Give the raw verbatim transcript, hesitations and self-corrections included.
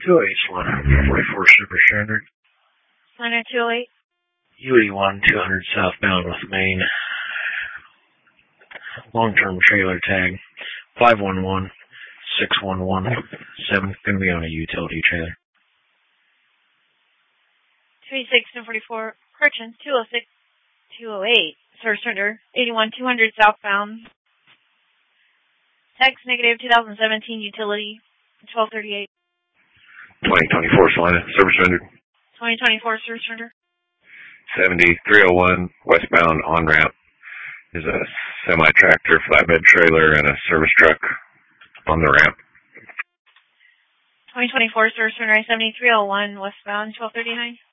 two oh eight, Solana, forty-four Super Standard. Solana two oh eight. U eighty-one, two hundred southbound with Maine. Long-term trailer tag, five one one, six one one, seven, going to be on a utility trailer. two eighty-six, ten forty-four, Perchins, two oh six, two oh eight, Service Surrender, eighty-one, two hundred southbound. Text negative, two thousand seventeen utility, twelve thirty-eight. twenty twenty-four Solana, Service Surrender. twenty twenty-four Service Surrender. seventy, three oh one, westbound on-ramp. There's a semi-tractor, flatbed trailer, and a service truck on the ramp. twenty twenty-four Service Surrender, seventy, three oh one, westbound, twelve thirty-nine.